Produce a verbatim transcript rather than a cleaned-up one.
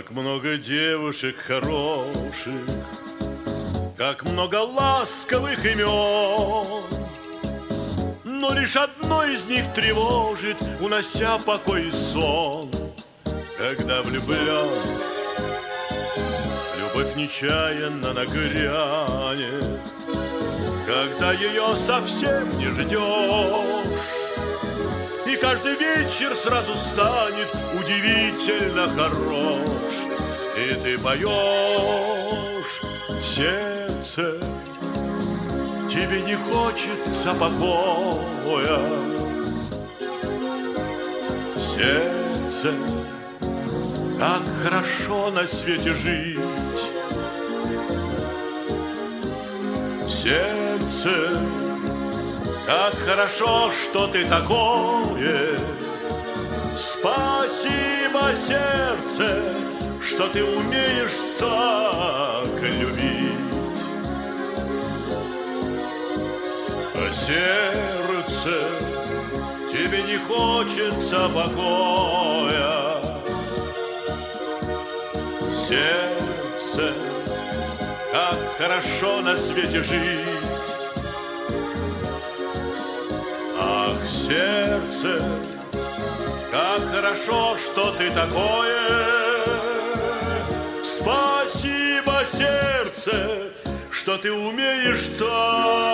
Как много девушек хороших, как много ласковых имен, но лишь одно из них тревожит, унося покой и сон. Когда влюблен, любовь нечаянно нагрянет, когда ее совсем не ждешь, и каждый вечер сразу станет удивительно хорош. И ты поешь в сердце, тебе не хочется покоя. В сердце, как хорошо на свете жить. В сердце, как хорошо, что ты такое. Спасибо, сердце, что ты умеешь так любить. А сердце, тебе не хочется покоя. Сердце, как хорошо на свете жить. Ах, сердце, как хорошо, что ты такое. Спасибо, сердце, что ты умеешь так